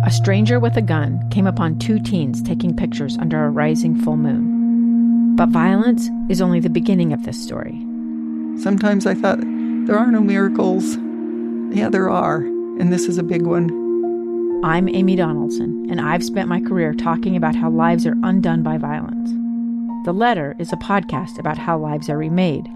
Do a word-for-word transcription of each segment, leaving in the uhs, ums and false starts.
a stranger with a gun came upon two teens taking pictures under a rising full moon. But violence is only the beginning of this story. Sometimes I thought, there are no miracles. Yeah, there are, and this is a big one. I'm Amy Donaldson, and I've spent my career talking about how lives are undone by violence. The Letter is a podcast about how lives are remade.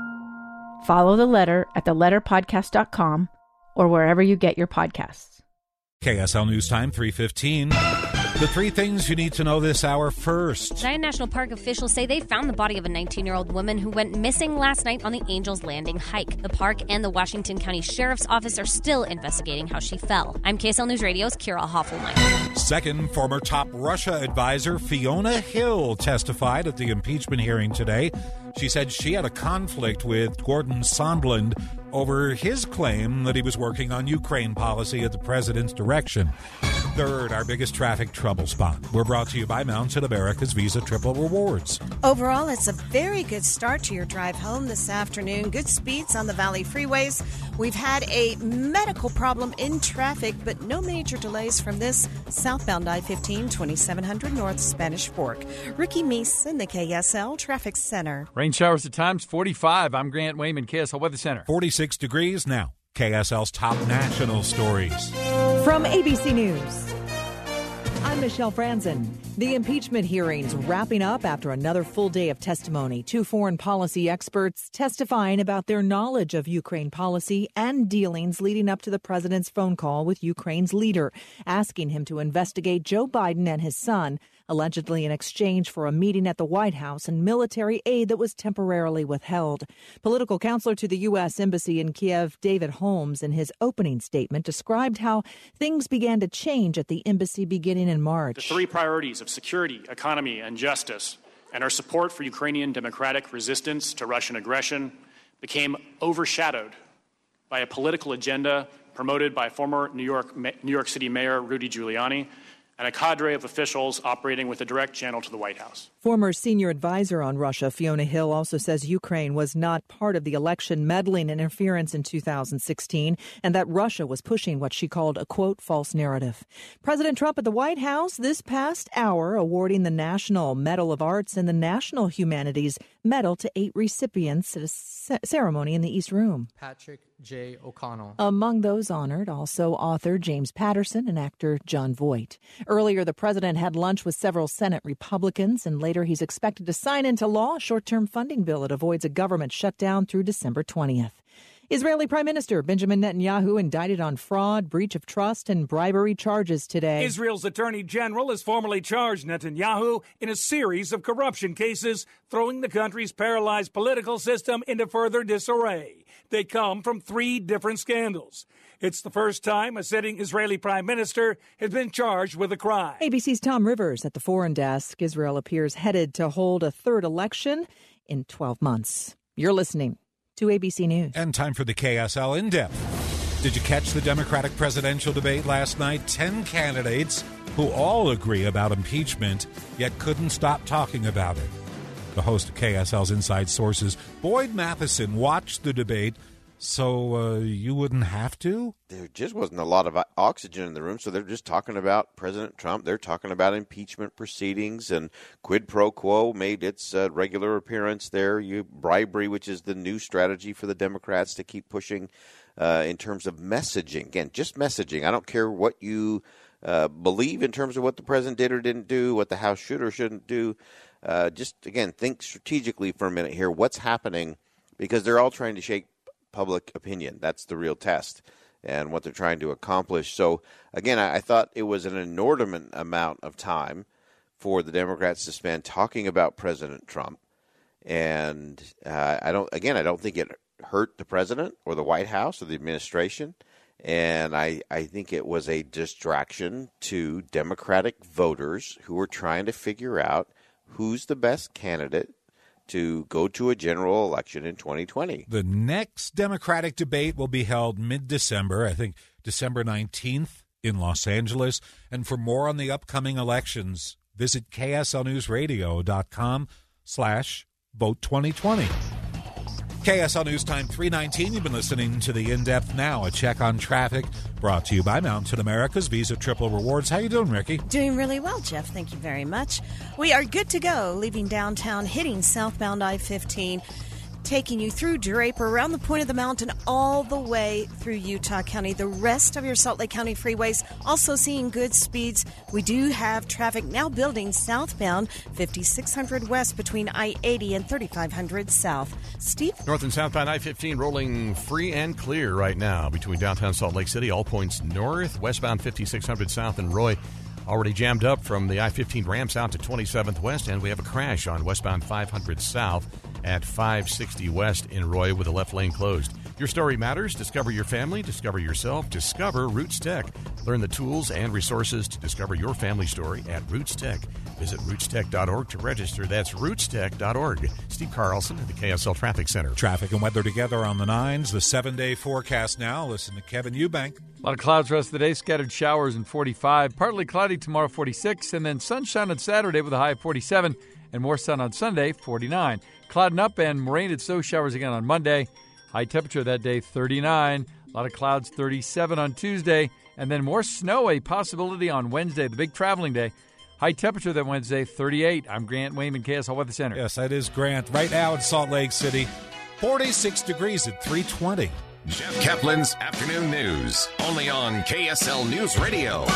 Follow The Letter at the letter podcast dot com or wherever you get your podcasts. K S L News Time, three fifteen. The three things you need to know this hour first. Zion National Park officials say they found the body of a nineteen-year-old woman who went missing last night on the Angels Landing hike. The park and the Washington County Sheriff's Office are still investigating how she fell. I'm K S L News Radio's Kira Hoffelmeyer. Second, former top Russia advisor Fiona Hill testified at the impeachment hearing today. She said she had a conflict with Gordon Sondland over his claim that he was working on Ukraine policy at the president's direction. Third, our biggest traffic trouble spot. We're brought to you by Mountain America's Visa Triple Rewards. Overall, it's a very good start to your drive home this afternoon. Good speeds on the Valley freeways. We've had a medical problem in traffic, but no major delays from this southbound I fifteen, twenty-seven hundred North Spanish Fork. Ricky Meese in the K S L Traffic Center. Rain showers at times, forty-five. I'm Grant Wayman, K S L Weather Center. forty-six degrees now. K S L's top national stories. From A B C News, I'm Michelle Franzen. The impeachment hearings wrapping up after another full day of testimony. Two foreign policy experts testifying about their knowledge of Ukraine policy and dealings leading up to the president's phone call with Ukraine's leader, asking him to investigate Joe Biden and his son, allegedly in exchange for a meeting at the White House and military aid that was temporarily withheld. Political counselor to the U S. Embassy in Kiev, David Holmes, in his opening statement, described how things began to change at the embassy beginning in March. The three priorities of security, economy, and justice, and our support for Ukrainian democratic resistance to Russian aggression became overshadowed by a political agenda promoted by former New York, New York City Mayor Rudy Giuliani and a cadre of officials operating with a direct channel to the White House. Former senior advisor on Russia, Fiona Hill, also says Ukraine was not part of the election meddling and interference in two thousand sixteen, and that Russia was pushing what she called a, quote, false narrative. President Trump at the White House this past hour awarding the National Medal of Arts and the National Humanities Medal to eight recipients at a c- ceremony in the East Room. Patrick J. O'Connell. Among those honored, also author James Patterson and actor Jon Voight. Earlier, the president had lunch with several Senate Republicans, and later he's expected to sign into law a short-term funding bill that avoids a government shutdown through December twentieth. Israeli Prime Minister Benjamin Netanyahu indicted on fraud, breach of trust, and bribery charges today. Israel's Attorney General has formally charged Netanyahu in a series of corruption cases, throwing the country's paralyzed political system into further disarray. They come from three different scandals. It's the first time a sitting Israeli prime minister has been charged with a crime. A B C's Tom Rivers at the Foreign Desk. Israel appears headed to hold a third election in twelve months. You're listening to A B C News. And time for the K S L In-Depth. Did you catch the Democratic presidential debate last night? Ten candidates who all agree about impeachment, yet couldn't stop talking about it. The host of K S L's Inside Sources, Boyd Matheson, watched the debate so uh, you wouldn't have to? There just wasn't a lot of oxygen in the room, so they're just talking about President Trump. They're talking about impeachment proceedings, and quid pro quo made its uh, regular appearance there. You bribery, which is the new strategy for the Democrats to keep pushing uh, in terms of messaging. Again, just messaging. I don't care what you uh, believe in terms of what the president did or didn't do, what the House should or shouldn't do. Uh, just, again, think strategically for a minute here. What's happening? Because they're all trying to shake public opinion. That's the real test and what they're trying to accomplish. So, again, I, I thought it was an inordinate amount of time for the Democrats to spend talking about President Trump. And uh, I don't, again, I don't think it hurt the president or the White House or the administration. And I, I think it was a distraction to Democratic voters who were trying to figure out who's the best candidate to go to a general election in twenty twenty. The next Democratic debate will be held mid-December, I think December nineteenth in Los Angeles. And for more on the upcoming elections, visit KSLNewsRadio.com slash vote 2020. K S L News Time three nineteen. You've been listening to the In-Depth Now, a check on traffic brought to you by Mountain America's Visa Triple Rewards. How you doing, Ricky? Doing really well, Jeff. Thank you very much. We are good to go, leaving downtown, hitting southbound I fifteen, taking you through Draper, around the point of the mountain, all the way through Utah County. The rest of your Salt Lake County freeways also seeing good speeds. We do have traffic now building southbound, fifty-six hundred west between I eighty and thirty-five hundred south. Steve? North and southbound I fifteen rolling free and clear right now between downtown Salt Lake City, all points north, westbound fifty-six hundred south, and Roy already jammed up from the I fifteen ramps out to twenty-seventh west, and we have a crash on westbound five hundred south at five sixty west in Roy with the left lane closed. Your story matters. Discover your family. Discover yourself. Discover Roots Tech. Learn the tools and resources to discover your family story at Roots Tech. Visit roots tech dot org to register. That's roots tech dot org. Steve Carlson at the K S L Traffic Center. Traffic and weather together on the nines. The seven-day forecast now. Listen to Kevin Eubank. A lot of clouds the rest of the day. Scattered showers in forty-five. Partly cloudy tomorrow, forty-six. And then sunshine on Saturday with a high of forty-seven. And more sun on Sunday, forty-nine. Clouding up and rain and snow showers again on Monday. High temperature that day, thirty-nine. A lot of clouds, thirty-seven on Tuesday. And then more snow, a possibility on Wednesday, the big traveling day. High temperature that Wednesday, thirty-eight. I'm Grant Wayman, K S L Weather Center. Yes, that is Grant. Right now in Salt Lake City, forty-six degrees at three twenty. Jeff Kaplan's Afternoon News, only on K S L News Radio.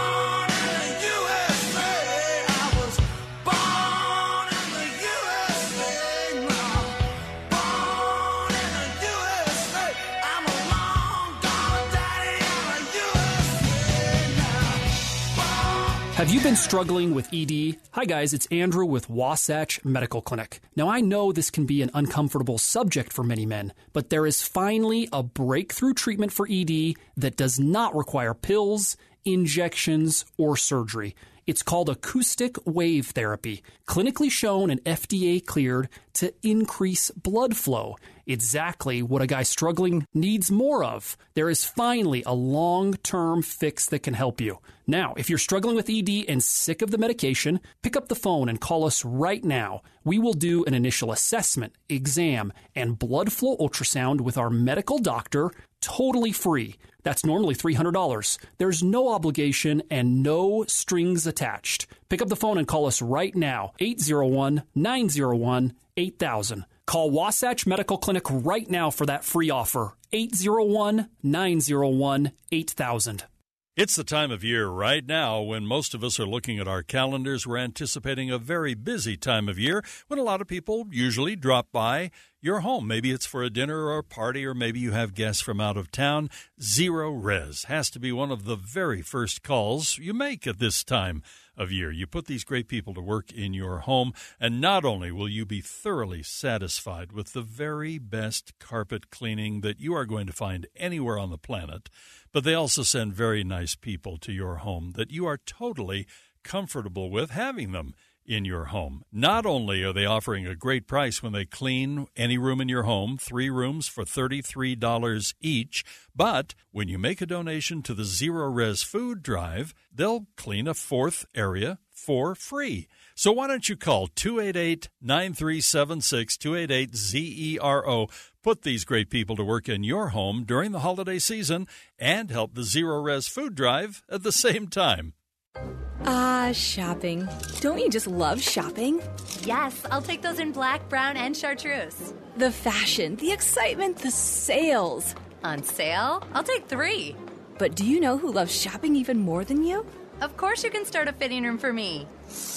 Have you been struggling with E D? Hi guys, it's Andrew with Wasatch Medical Clinic. Now I know this can be an uncomfortable subject for many men, but there is finally a breakthrough treatment for E D that does not require pills, injections, or surgery. It's called acoustic wave therapy, clinically shown and F D A cleared to increase blood flow. Exactly what a guy struggling needs more of. There is finally a long-term fix that can help you. Now, if you're struggling with E D and sick of the medication, pick up the phone and call us right now. We will do an initial assessment, exam, and blood flow ultrasound with our medical doctor, totally free. That's normally three hundred dollars. There's no obligation and no strings attached. Pick up the phone and call us right now, eight zero one, nine zero one, eight thousand. Call Wasatch Medical Clinic right now for that free offer, eight zero one, nine zero one, eight thousand. It's the time of year right now when most of us are looking at our calendars. We're anticipating a very busy time of year when a lot of people usually drop by your home. Maybe it's for a dinner or a party, or maybe you have guests from out of town. Zero Res has to be one of the very first calls you make at this time of year. You put these great people to work in your home, and not only will you be thoroughly satisfied with the very best carpet cleaning that you are going to find anywhere on the planet, but they also send very nice people to your home that you are totally comfortable with having them in your home. Not only are they offering a great price when they clean any room in your home, three rooms for thirty-three dollars each, but when you make a donation to the Zero Res Food Drive, they'll clean a fourth area for free. So why don't you call two eight eight, nine three seven six, two eight eight, Z E R O. Put these great people to work in your home during the holiday season and help the Zero Res Food Drive at the same time. Ah, uh, shopping. Don't you just love shopping? Yes, I'll take those in black, brown, and chartreuse. The fashion, the excitement, the sales. On sale? I'll take three. But do you know who loves shopping even more than you? Of course you can start a fitting room for me.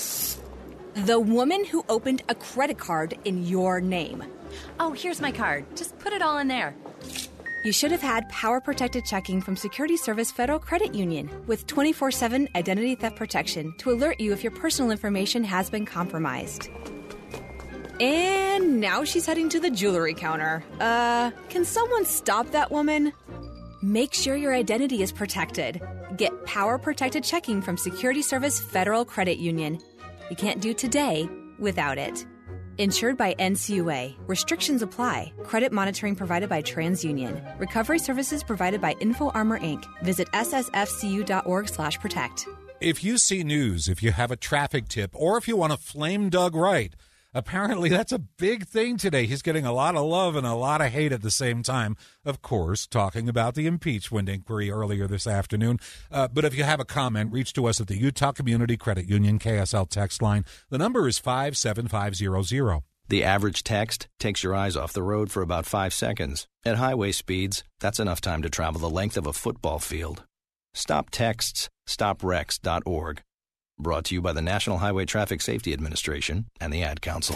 The woman who opened a credit card in your name. Oh, here's my card. Just put it all in there. You should have had power-protected checking from Security Service Federal Credit Union with twenty-four seven identity theft protection to alert you if your personal information has been compromised. And now she's heading to the jewelry counter. Uh, can someone stop that woman? Make sure your identity is protected. Get power-protected checking from Security Service Federal Credit Union. You can't do today without it. Insured by N C U A. Restrictions apply. Credit monitoring provided by TransUnion. Recovery services provided by InfoArmor Incorporated. Visit S S F C U dot org slash protect. If you see news, if you have a traffic tip, or if you want to flame Doug Wright, Apparently, that's a big thing today. He's getting a lot of love and a lot of hate at the same time. Of course, talking about the impeachment inquiry earlier this afternoon. Uh, but if you have a comment, reach to us at the Utah Community Credit Union K S L text line. The number is five seven five zero zero. The average text takes your eyes off the road for about five seconds. At highway speeds, that's enough time to travel the length of a football field. Stop texts, stop wrecks dot org. Brought to you by the National Highway Traffic Safety Administration and the Ad Council.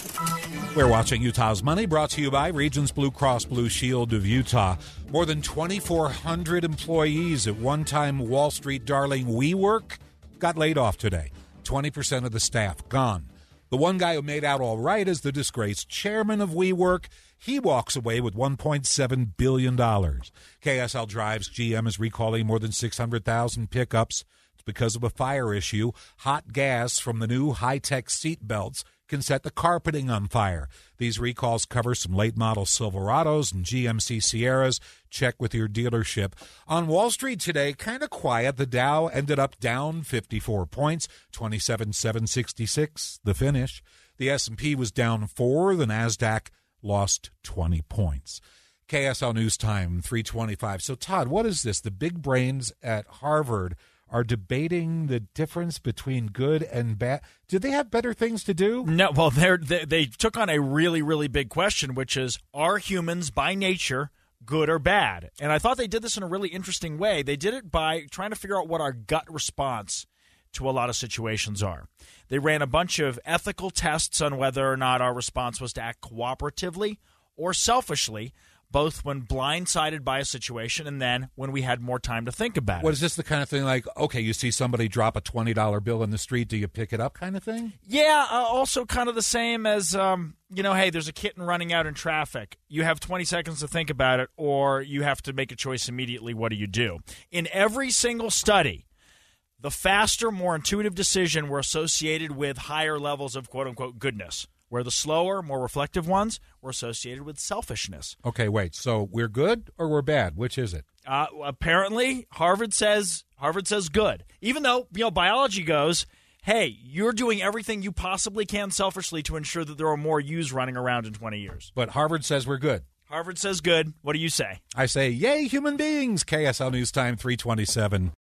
We're watching Utah's Money, brought to you by Regions Blue Cross Blue Shield of Utah. More than twenty-four hundred employees at one-time Wall Street darling WeWork got laid off today. twenty percent of the staff gone. The one guy who made out all right is the disgraced chairman of WeWork. He walks away with one point seven billion dollars. K S L Drive's G M is recalling more than six hundred thousand pickups. It's because of a fire issue. Hot gas from the new high-tech seat belts can set the carpeting on fire. These recalls cover some late-model Silverados and G M C Sierras. Check with your dealership. On Wall Street today, kind of quiet. The Dow ended up down fifty-four points, twenty-seven thousand seven hundred sixty-six, the finish. The S and P was down four. The NASDAQ lost twenty points. K S L News Time, three twenty-five. So, Todd, what is this? The big brains at Harvard are debating the difference between good and bad. Do they have better things to do? No, well, they're, they they took on a really, really big question, which is, are humans by nature good or bad? And I thought they did this in a really interesting way. They did it by trying to figure out what our gut response to a lot of situations are. They ran a bunch of ethical tests on whether or not our response was to act cooperatively or selfishly, both when blindsided by a situation and then when we had more time to think about it. What is this the kind of thing like, okay, you see somebody drop a twenty dollar bill in the street, do you pick it up kind of thing? Yeah, uh, also kind of the same as, um, you know, hey, there's a kitten running out in traffic. You have twenty seconds to think about it, or you have to make a choice immediately. What do you do? In every single study, the faster, more intuitive decision were associated with higher levels of quote-unquote goodness, where the slower, more reflective ones were associated with selfishness. Okay, wait. So we're good or we're bad? Which is it? Uh, apparently, Harvard says Harvard says good. Even though, you know, biology goes, hey, you're doing everything you possibly can selfishly to ensure that there are more yous running around in twenty years. But Harvard says we're good. Harvard says good. What do you say? I say, yay, human beings. K S L News Time, three twenty-seven.